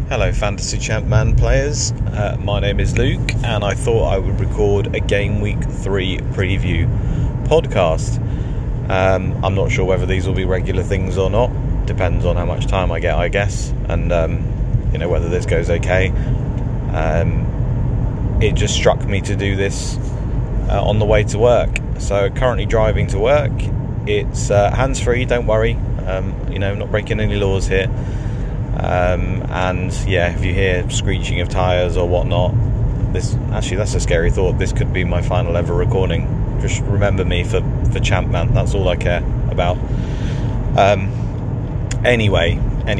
Hello Fantasy Champman players, my name is Luke and I thought I would record a Game Week 3 preview podcast. I'm not sure whether these will be regular things or not, depends on how much time I get I guess, and whether this goes okay. It just struck me to do this on the way to work, so currently driving to work. It's hands-free, don't worry, not breaking any laws here. If you hear screeching of tyres or whatnot, that's a scary thought. This could be my final ever recording. Just remember me for Champman, that's all I care about. Anyway,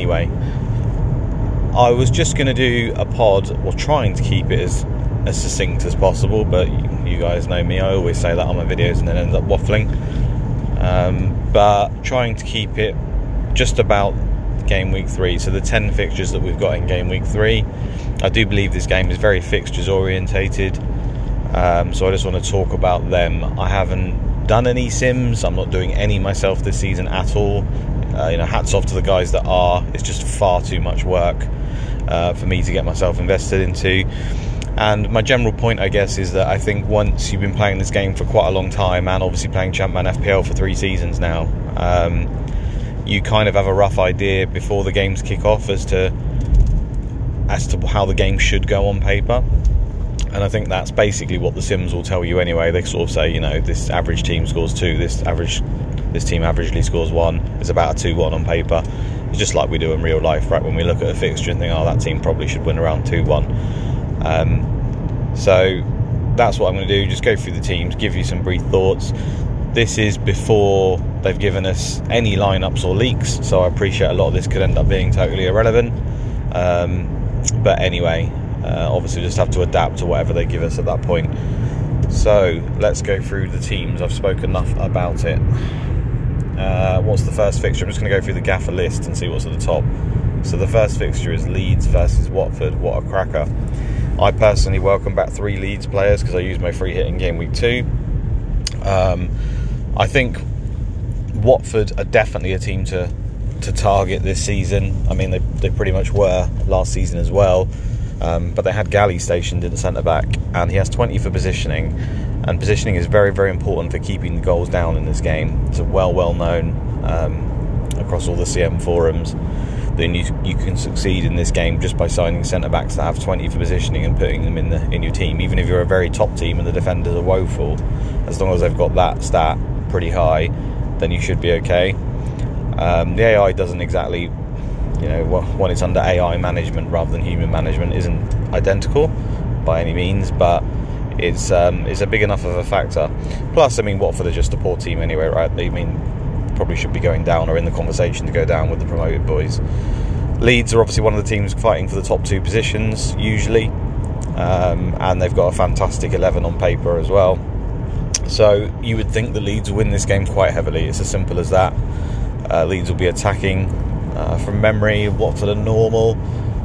I was just going to do a pod, or trying to keep it as succinct as possible, but you guys know me, I always say that on my videos and then end up waffling. But trying to keep it just about Game Week 3, so the 10 fixtures that we've got in Game Week 3. I do believe this game is very fixtures orientated, so I just want to talk about them. I haven't done any sims, I'm not doing any myself this season at all. Hats off to the guys that are. It's just far too much work for me to get myself invested into. And my general point, I guess, is that I think once you've been playing this game for quite a long time, and obviously playing Champman FPL for 3 seasons now, you kind of have a rough idea before the games kick off as to how the game should go on paper. And I think that's basically what the sims will tell you anyway. They sort of say, this average team scores 2, this team averagely scores 1. It's about a 2-1 on paper. It's just like we do in real life, right? When we look at a fixture and think, that team probably should win around 2-1. So that's what I'm going to do, just go through the teams, give you some brief thoughts. This is before they've given us any lineups or leaks, so I appreciate a lot of this could end up being totally irrelevant. But anyway, obviously just have to adapt to whatever they give us at that point. So let's go through the teams. I've spoken enough about it. What's the first fixture? I'm just going to go through the gaffer list and see what's at the top. So the first fixture is Leeds versus Watford. What a cracker. I personally welcome back 3 Leeds players because I used my free hit in Game Week 2. I think Watford are definitely a team to target this season. I mean, they pretty much were last season as well, but they had Galley stationed in the centre-back, and he has 20 for positioning, and positioning is very, very important for keeping the goals down in this game. It's well known across all the CM forums. Then you can succeed in this game just by signing centre-backs that have 20 for positioning and putting them in your team. Even if you're a very top team and the defenders are woeful, as long as they've got that stat pretty high, then you should be okay. The AI doesn't exactly, when it's under AI management rather than human management, isn't identical by any means, but it's a big enough of a factor. Plus, Watford are just a poor team anyway, right? Probably should be going down or in the conversation to go down with the promoted boys. Leeds are obviously one of the teams fighting for the top 2 positions usually, and they've got a fantastic 11 on paper as well. So you would think the Leeds will win this game quite heavily. It's as simple as that. Leeds will be attacking from memory. Watford are normal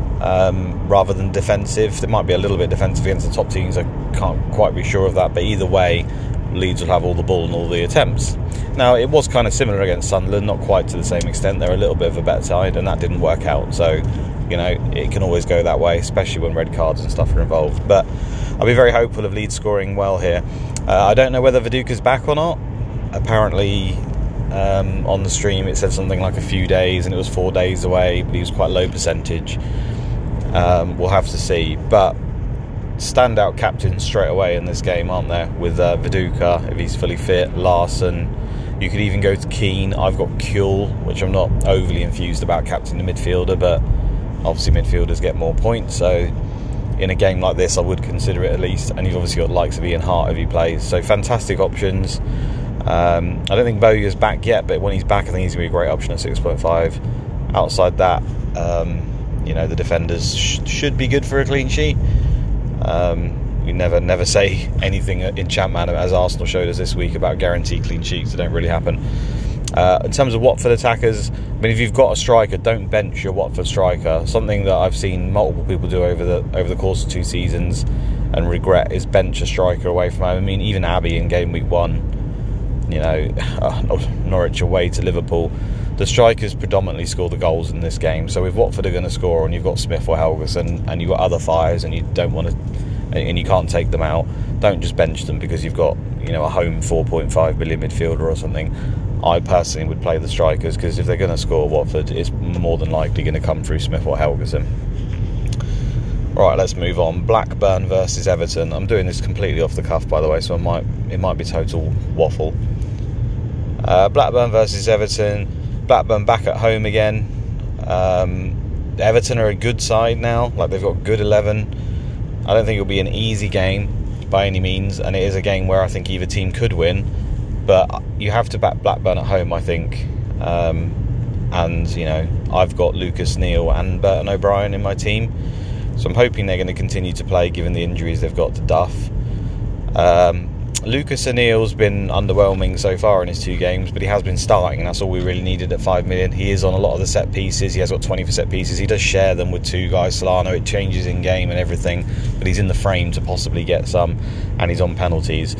rather than defensive. They might be a little bit defensive against the top teams. I can't quite be sure of that, but either way, Leeds will have all the ball and all the attempts. Now, it was kind of similar against Sunderland, not quite to the same extent. They're a little bit of a better side, and that didn't work out. So, it can always go that way, especially when red cards and stuff are involved. But I'll be very hopeful of Leeds scoring well here. I don't know whether Viduka's back or not. Apparently, on the stream, it said something like a few days, and it was 4 days away, but he was quite low percentage. We'll have to see. But standout captains straight away in this game, aren't there? With Viduka, if he's fully fit, Larson. You could even go to Keane. I've got Kuhl, which I'm not overly enthused about captaining the midfielder, but obviously midfielders get more points, so in a game like this I would consider it at least. And you've obviously got the likes of Ian Hart if he plays, so fantastic options. I don't think Bowyer's back yet, but when he's back I think he's going to be a great option at 6.5. Outside that, the defenders should be good for a clean sheet. You never say anything in Champman, as Arsenal showed us this week, about guaranteed clean sheets. They don't really happen. In terms of Watford attackers, if you've got a striker, don't bench your Watford striker. Something that I've seen multiple people do over the course of 2 seasons and regret is bench a striker away from home. Even Abbey in Game Week 1, Norwich away to Liverpool, the strikers predominantly score the goals in this game. So if Watford are going to score and you've got Smith or Helguson and you've got other fires and you don't want to, and you can't take them out, don't just bench them because you've got, you know, a home 4.5 million midfielder or something. I personally would play the strikers, because if they're going to score, Watford, it's more than likely going to come through Smith or Helguson. Right, let's move on. Blackburn versus Everton. I'm doing this completely off the cuff, by the way, so it might be total waffle. Blackburn versus Everton. Blackburn back at home again. Everton are a good side now. Like, they've got good 11. I don't think it'll be an easy game by any means, and it is a game where I think either team could win, but you have to back Blackburn at home, I think. And, you know, I've got Lucas Neal and Burton O'Brien in my team, so I'm hoping they're going to continue to play given the injuries they've got to Duff. Lucas O'Neill's been underwhelming so far in his 2 games, but he has been starting, and that's all we really needed at 5 million. He is on a lot of the set pieces. He has got 20 for set pieces. He does share them with 2 guys, Solano. It changes in game and everything, but he's in the frame to possibly get some, and he's on penalties.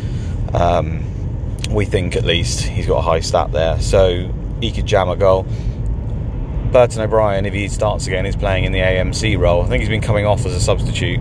We think, at least, he's got a high stat there, so he could jam a goal. Burton O'Brien, if he starts again, is playing in the AMC role. I think he's been coming off as a substitute.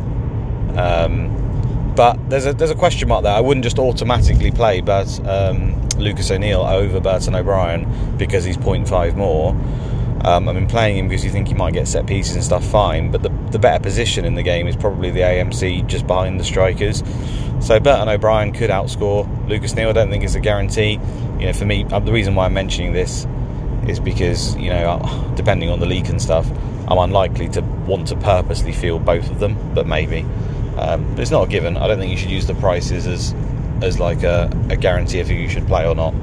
But there's a question mark there. I wouldn't just automatically play Lucas O'Neill over Burton O'Brien because he's 0.5 more. I mean, playing him because you think he might get set pieces and stuff, fine. But the better position in the game is probably the AMC, just behind the strikers. So Burton O'Brien could outscore Lucas Neal. I don't think it's a guarantee. You know, for me, the reason why I'm mentioning this is because, you know, depending on the leak and stuff, I'm unlikely to want to purposely field both of them, but maybe. But it's not a given. I don't think you should use the prices as like a guarantee of who you should play or not.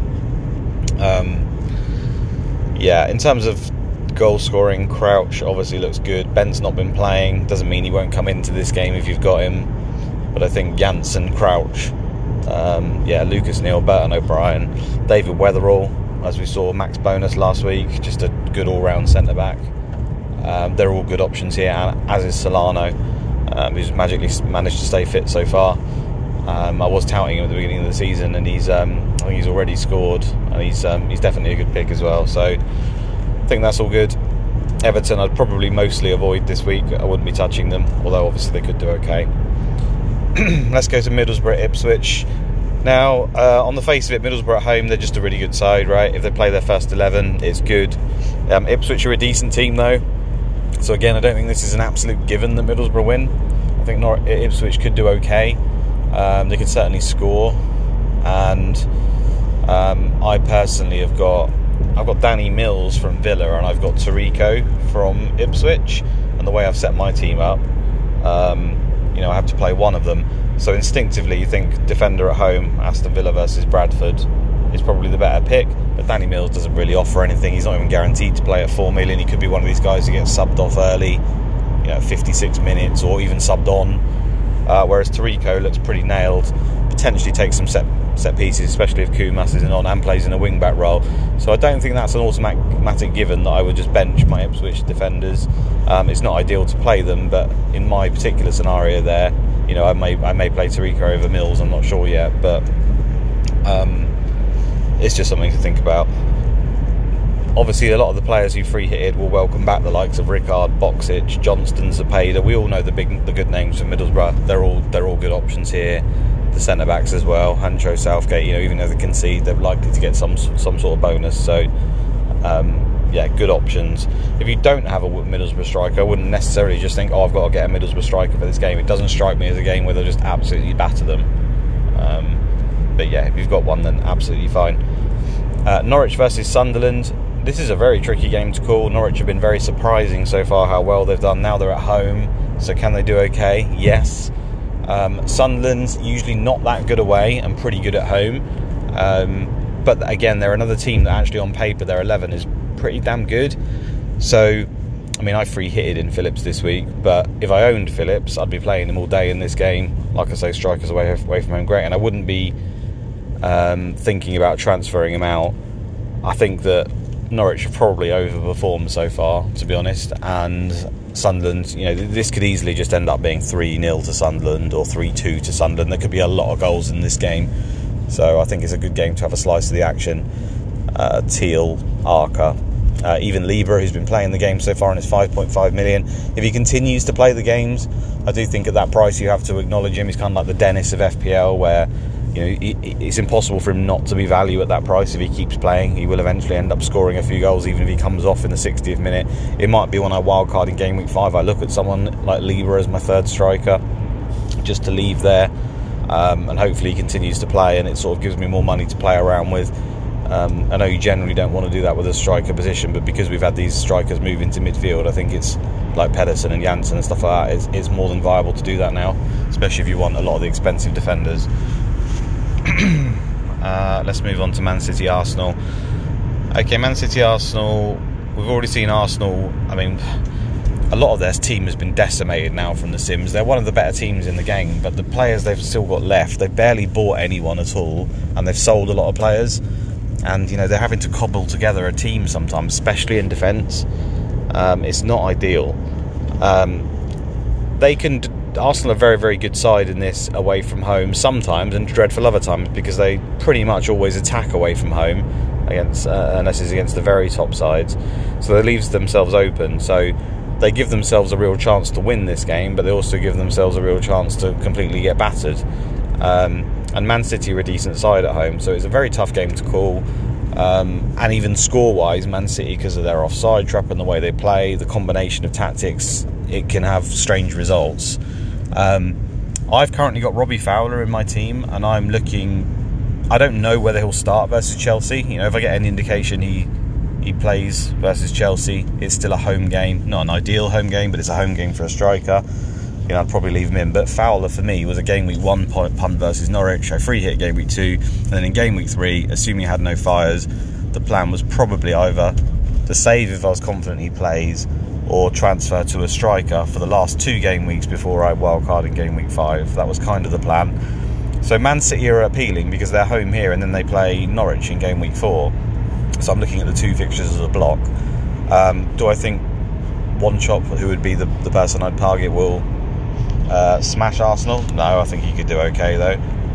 Yeah, in terms of goal scoring, Crouch obviously looks good. Ben's not been playing. Doesn't mean he won't come into this game if you've got him. But I think Janssen, Crouch, Lucas Neal, Burton O'Brien, David Weatherall, as we saw, Max Bonus last week, just a good all-round centre-back. They're all good options here, as is Solano, who's magically managed to stay fit so far. I was touting him at the beginning of the season, and I think he's already scored, and he's definitely a good pick as well. So I think that's all good. Everton I'd probably mostly avoid this week. I wouldn't be touching them, although obviously they could do okay. Let's go to Middlesbrough Ipswich. Now, on the face of it, Middlesbrough at home, they're just a really good side, right? If they play their first 11, it's good. Ipswich are a decent team, though. So again, I don't think this is an absolute given that Middlesbrough win. I think Ipswich could do okay. They could certainly score. And I personally I've got Danny Mills from Villa, and I've got Tarico from Ipswich. And the way I've set my team up, I have to play one of them. So instinctively, you think defender at home, Aston Villa versus Bradford, is probably the better pick. But Danny Mills doesn't really offer anything. He's not even guaranteed to play at 4 million. He could be one of these guys who gets subbed off early, 56 minutes, or even subbed on. Whereas Tarico looks pretty nailed. Potentially takes some set pieces, especially if Kumas isn't on and plays in a wing-back role. So I don't think that's an automatic given that I would just bench my Ipswich defenders. It's not ideal to play them, but in my particular scenario there, I may play Tarico over Mills. I'm not sure yet, but it's just something to think about. Obviously, a lot of the players who free hitted will welcome back the likes of Rickard, Boxic, Johnston, Zepeda. We all know the good names from Middlesbrough. They're all good options here. The centre backs as well, Hancho, Southgate. Even though they concede, they're likely to get some sort of bonus. So, good options. If you don't have a Middlesbrough striker, I wouldn't necessarily just think, I've got to get a Middlesbrough striker for this game. It doesn't strike me as a game where they'll just absolutely batter them. If you've got one, then absolutely fine. Norwich versus Sunderland. This is a very tricky game to call. Norwich have been very surprising so far how well they've done. Now they're at home, so can they do okay? Yes. Sunderland's usually not that good away and pretty good at home. But again, they're another team that actually on paper, their 11 is pretty damn good. So, I free hitted in Phillips this week, but if I owned Phillips, I'd be playing him all day in this game. Like I say, strikers away from home, great. And I wouldn't be thinking about transferring him out. I think that Norwich have probably overperformed so far, to be honest, and Sunderland, this could easily just end up being 3-0 to Sunderland or 3-2 to Sunderland. There could be a lot of goals in this game, so I think it's a good game to have a slice of the action. Teal Arca, even Libra, who's been playing the game so far, and it's 5.5 million. If he continues to play the games, I do think at that price you have to acknowledge him. He's kind of like the Dennis of FPL, where it's impossible for him not to be value at that price. If he keeps playing, he will eventually end up scoring a few goals, even if he comes off in the 60th minute. It might be when I wildcard in game week 5, I look at someone like Libra as my third striker, just to leave there, and hopefully he continues to play, and it sort of gives me more money to play around with. I know you generally don't want to do that with a striker position, but because we've had these strikers move into midfield, I think it's like Pedersen and Janssen and stuff like that, it's more than viable to do that now, especially if you want a lot of the expensive defenders. Let's move on to Man City Arsenal. Okay, Man City Arsenal, we've already seen Arsenal. I mean, a lot of their team has been decimated now from the Sims. They're one of the better teams in the game, but the players they've still got left, they've barely bought anyone at all, and they've sold a lot of players. And they're having to cobble together a team sometimes, especially in defence. It's not ideal. Arsenal are a very, very good side in this away from home sometimes, and dreadful other times, because they pretty much always attack away from home against, unless it's against the very top sides. So that leaves themselves open. So they give themselves a real chance to win this game, but they also give themselves a real chance to completely get battered. And Man City are a decent side at home, so it's a very tough game to call. And even score-wise, Man City, because of their offside trap and the way they play, the combination of tactics, it can have strange results. I've currently got Robbie Fowler in my team, and I'm looking... I don't know whether he'll start versus Chelsea. If I get any indication he plays versus Chelsea, it's still a home game. Not an ideal home game, but it's a home game for a striker. I'd probably leave him in. But Fowler, for me, was a game week 1 punt versus Norwich, a free hit game week 2, and then in game week 3, assuming he had no fires, the plan was probably either to save if I was confident he plays, or transfer to a striker for the last 2 game weeks before I wildcard in game week 5. That was kind of the plan. So Man City are appealing because they're home here, and then they play Norwich in game week 4. So I'm looking at the 2 fixtures as a block. Do I think Wanchop, who would be the person I'd target, will smash Arsenal? No, I think he could do okay though.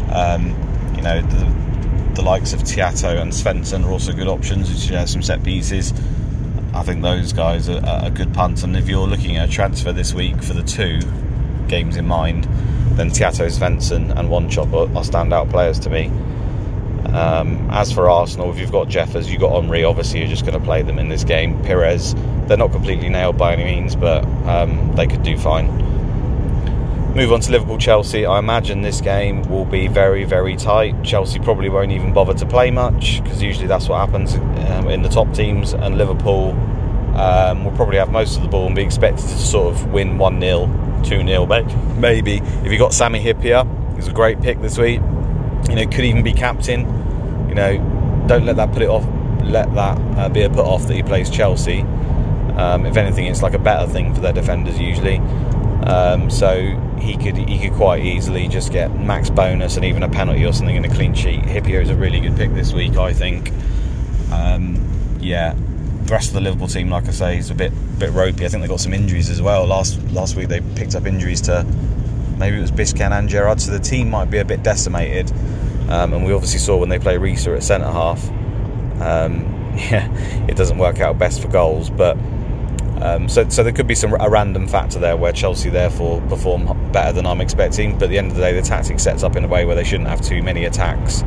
The likes of Tiato and Svensson are also good options, which share some set pieces. I think those guys are good punts, and if you're looking at a transfer this week for the 2 games in mind, then Tiato, Svensson and Wanchop are standout players to me. As for Arsenal, if you've got Jeffers, you've got Henry, obviously you're just going to play them in this game. Pires, they're not completely nailed by any means, but they could do fine. Move on to Liverpool-Chelsea. I imagine this game will be very, very tight. Chelsea probably won't even bother to play much, because usually that's what happens in the top teams, and Liverpool will probably have most of the ball and be expected to sort of win 1-0, 2-0 maybe. If you got Sami Hyypiä, he's a great pick this week. Could even be captain. Don't let that be a put off that he plays Chelsea. If anything, it's like a better thing for their defenders usually. So he could quite easily just get max bonus and even a penalty or something in a clean sheet. Hyypiä is a really good pick this week, I think. The rest of the Liverpool team, like I say, is a bit ropey. I think they got some injuries as well. Last week they picked up injuries to, maybe it was Biscan and Gerrard, so the team might be a bit decimated. And we obviously saw when they play Risa at centre half, it doesn't work out best for goals, but so there could be a random factor there where Chelsea therefore perform better than I'm expecting, but at the end of the day the tactic sets up in a way where they shouldn't have too many attacks.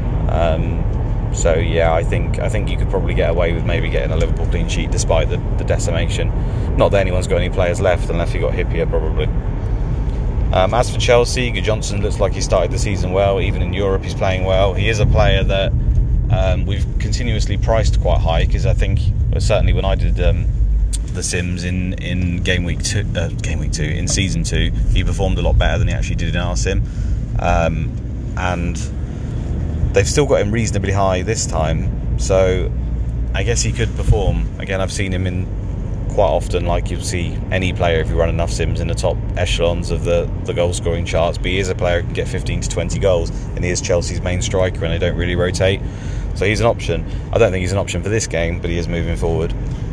I think you could probably get away with maybe getting a Liverpool clean sheet despite the decimation. Not that anyone's got any players left, unless you got Hyypiä probably. As for Chelsea, Johnson looks like he started the season well. Even in Europe he's playing well. He is a player that we've continuously priced quite high, because I think, certainly when I did the Sims in game week 2, in season 2, he performed a lot better than he actually did in our sim. And they've still got him reasonably high this time, so I guess he could perform. Again, I've seen him in quite often, like you'll see any player if you run enough Sims, in the top echelons of the goal scoring charts. But he is a player who can get 15 to 20 goals, and he is Chelsea's main striker, and they don't really rotate, so he's an option. I don't think he's an option for this game, but he is moving forward.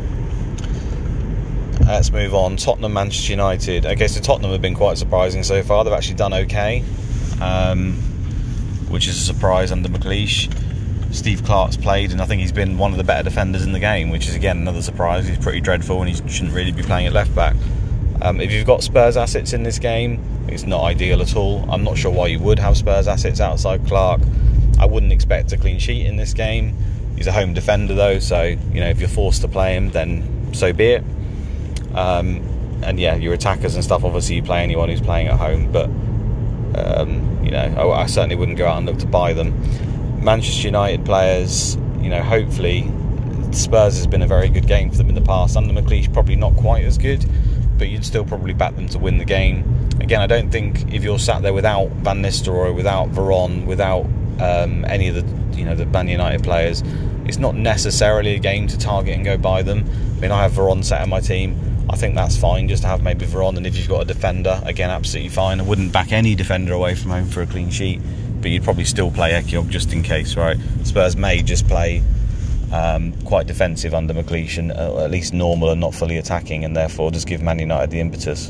Let's move on. Tottenham, Manchester United. Okay, so Tottenham have been quite surprising so far. They've actually done okay, which is a surprise under McLeish. Steve Clarke's played, and I think he's been one of the better defenders in the game, which is again another surprise. He's pretty dreadful and he shouldn't really be playing at left back. If you've got Spurs assets in this game, it's not ideal at all. I'm not sure why you would have Spurs assets outside Clarke. I wouldn't expect a clean sheet in this game. He's a home defender though, so if you're forced to play him, then so be it. And yeah, your attackers and stuff, obviously you play anyone who's playing at home, but I certainly wouldn't go out and look to buy them. Manchester United players, hopefully Spurs has been a very good game for them in the past. Under McLeish, probably not quite as good, but you'd still probably back them to win the game. Again, I don't think if you're sat there without Van Nistelrooy, without Veron, without any of the Man United players, it's not necessarily a game to target and go buy them. I mean, I have Veron set on my team. I think that's fine just to have maybe Veron, and if you've got a defender, again, absolutely fine. I wouldn't back any defender away from home for a clean sheet, but you'd probably still play Ekiog just in case, right? Spurs may just play quite defensive under McLeish, and at least normal and not fully attacking, and therefore just give Man United the impetus.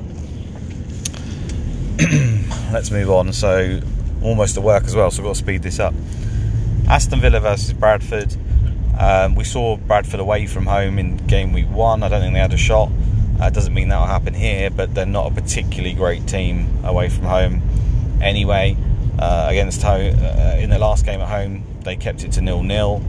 Let's move on. So almost to work as well, so I've got to speed this up. Aston Villa versus Bradford. We saw Bradford away from home in game week 1. I don't think they had a shot. Doesn't mean that'll happen here, but they're not a particularly great team away from home anyway. Against in their last game at home, they kept it to 0-0.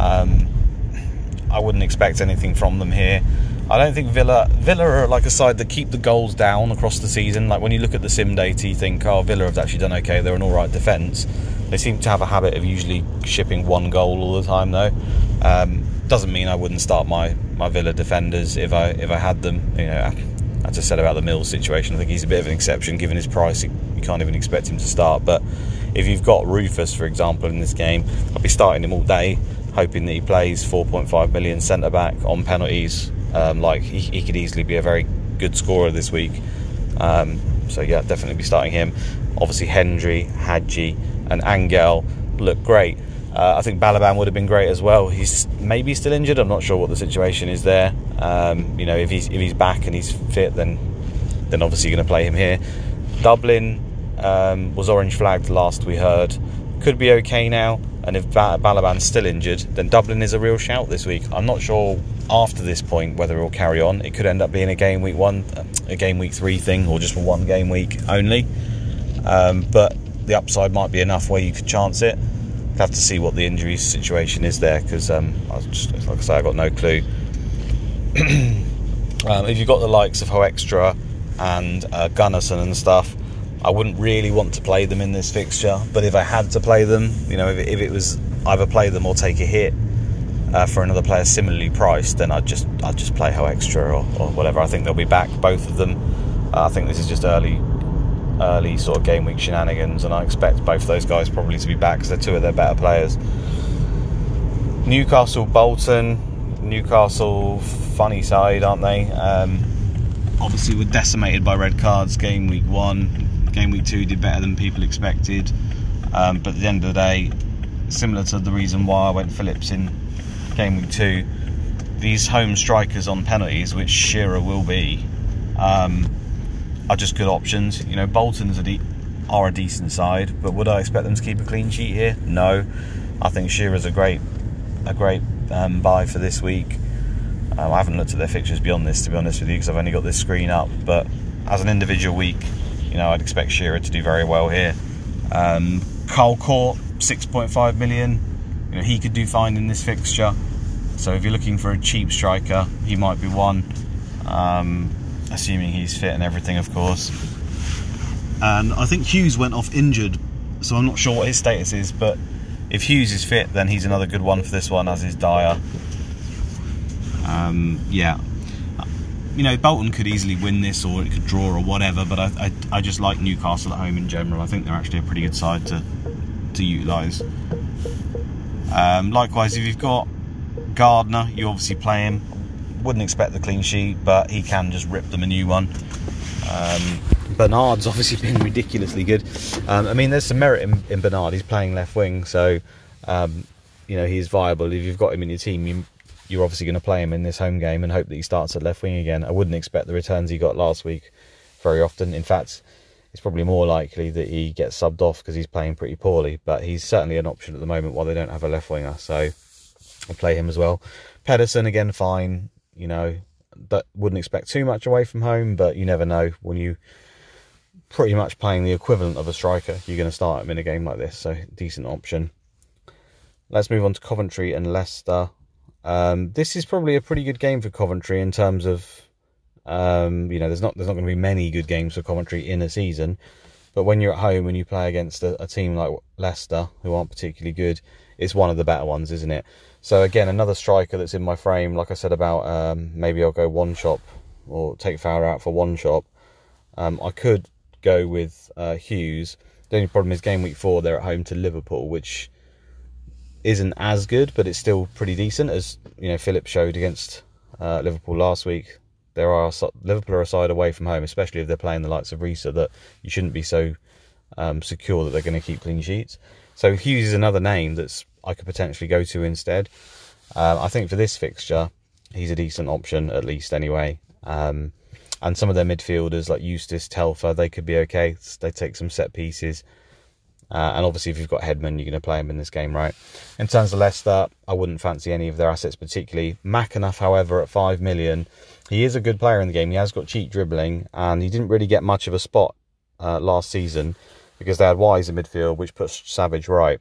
I wouldn't expect anything from them here. I don't think Villa are like a side that keep the goals down across the season. Like when you look at the sim data, you think, oh, Villa have actually done okay. They're an all right defence. They seem to have a habit of usually shipping one goal all the time, though. Doesn't mean I wouldn't start my Villa defenders if I had them. As I said about the Mills situation, I think he's a bit of an exception given his price. You can't even expect him to start. But if you've got Rufus, for example, in this game, I'll be starting him all day, hoping that he plays 4.5 million centre back on penalties. He could easily be a very good scorer this week. So yeah, definitely be starting him. Obviously Hendry, Hadji and Angel look great. I think Balaban would have been great as well. He's maybe still injured. I'm not sure what the situation is there. If he's back and he's fit, then obviously you're going to play him here. Dublin was orange flagged last we heard. Could be okay now. And if Balaban's still injured, then Dublin is a real shout this week. I'm not sure after this point whether it'll carry on. It could end up being a game week 1, a game week 3 thing, or just for one game week only. But the upside might be enough where you could chance it. Have to see what the injury situation is there, because like I say, I got no clue. If you've got the likes of Hoekstra and Gunnarsson and stuff, I wouldn't really want to play them in this fixture. But if I had to play them, if it was either play them or take a hit for another player similarly priced, then I'd just play Hoekstra or whatever. I think they'll be back, both of them. I think this is just early sort of game week shenanigans, and I expect both of those guys probably to be back because they're two of their better players. Newcastle-Bolton. Newcastle, funny side, aren't they? Obviously were decimated by red cards game week 1. Game week 2 did better than people expected, but at the end of the day, similar to the reason why I went Phillips in game week 2, these home strikers on penalties, which Shearer will be, are just good options. Bolton's are a decent side, but would I expect them to keep a clean sheet here? No. I think Shearer's a great buy for this week. I haven't looked at their fixtures beyond this, to be honest with you, because I've only got this screen up. But as an individual week, I'd expect Shearer to do very well here. Carl Court, 6.5 million. He could do fine in this fixture. So if you're looking for a cheap striker, he might be one. Assuming he's fit and everything, of course. And I think Hughes went off injured, so I'm not sure what his status is, but if Hughes is fit, then he's another good one for this one, as is Dyer. Bolton could easily win this, or it could draw or whatever, but I just like Newcastle at home in general. I think they're actually a pretty good side to utilise. Likewise, if you've got Gardner, you obviously play him. Wouldn't expect the clean sheet, but he can just rip them a new one. Bernard's obviously been ridiculously good. There's some merit in Bernard. He's playing left wing, so he's viable. If you've got him in your team, you're obviously going to play him in this home game and hope that he starts at left wing again. I wouldn't expect the returns he got last week very often. In fact, it's probably more likely that he gets subbed off because he's playing pretty poorly. But he's certainly an option at the moment while they don't have a left winger, so I'll play him as well. Pedersen, again, fine. You know, that wouldn't expect too much away from home, but you never know when you pretty much playing the equivalent of a striker. You're going to start him in a game like this, so decent option. Let's move on to Coventry and Leicester. This is probably a pretty good game for Coventry in terms of, you know, there's not going to be many good games for Coventry in a season, but when you're at home and you play against a team like Leicester, who aren't particularly good, it's one of the better ones, isn't it? So again, another striker that's in my frame. Like I said about maybe I'll go one shop or take Fowler out for one shop. I could go with Hughes. The only problem is game week 4 they're at home to Liverpool, which isn't as good, but it's still pretty decent, as you know Philip showed against Liverpool last week. Liverpool are a side away from home, especially if they're playing the likes of Risa, that you shouldn't be so secure that they're going to keep clean sheets. So Hughes is another name that's I could potentially go to instead. I think for this fixture, he's a decent option, at least anyway. And some of their midfielders like Eustace, Telfer, they could be okay. They take some set pieces. And obviously, if you've got Hedman, you're going to play him in this game, right? In terms of Leicester, I wouldn't fancy any of their assets particularly. McAnuff, however, at 5 million, he is a good player in the game. He has got cheap dribbling, and he didn't really get much of a spot last season because they had Wise in midfield, which puts Savage right.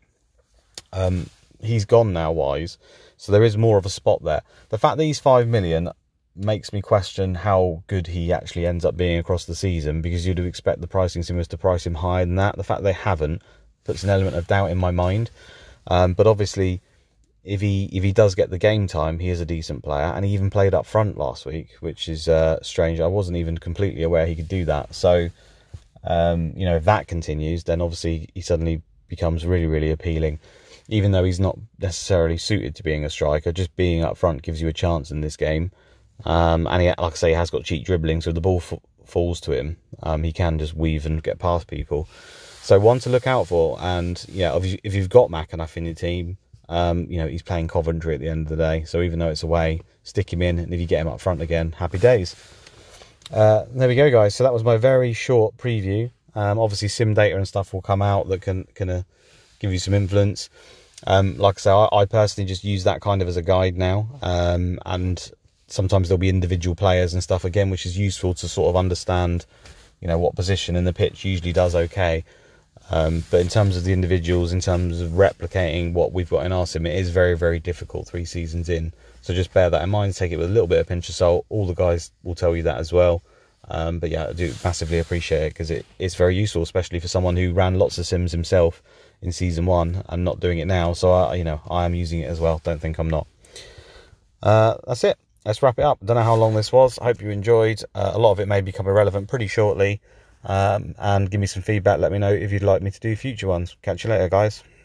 He's gone now, Wise, so there is more of a spot there. The fact that he's 5 million makes me question how good he actually ends up being across the season, because you'd expect the pricing simmers to price him higher than that. The fact they haven't puts an element of doubt in my mind. But obviously, if he does get the game time, he is a decent player, and he even played up front last week, which is strange. I wasn't even completely aware he could do that. So, you know, if that continues, then obviously he suddenly becomes really, really appealing. Even though he's not necessarily suited to being a striker, just being up front gives you a chance in this game. And he, like I say, he has got cheap dribbling, so if the ball falls to him, he can just weave and get past people. So one to look out for. And yeah, if you've got McAnuff in your team, you know, he's playing Coventry at the end of the day, so even though it's away, stick him in, and if you get him up front again, happy days. There we go, guys. So that was my very short preview. Obviously sim data and stuff will come out that can give you some influence. Like I say, I personally just use that kind of as a guide now, and sometimes there'll be individual players and stuff again, which is useful to sort of understand, you know, what position in the pitch usually does okay. But in terms of the individuals, in terms of replicating what we've got in our sim, it is very, very difficult 3 seasons in. So just bear that in mind, take it with a little bit of pinch of salt. All the guys will tell you that as well. But yeah, I do massively appreciate it, because it's very useful, especially for someone who ran lots of sims himself in season 1 and not doing it now. So I am using it as well. Don't think I'm not. That's it. Let's wrap it up. Don't know how long this was. I hope you enjoyed. A lot of it may become irrelevant pretty shortly. And give me some feedback. Let me know if you'd like me to do future ones. Catch you later, guys.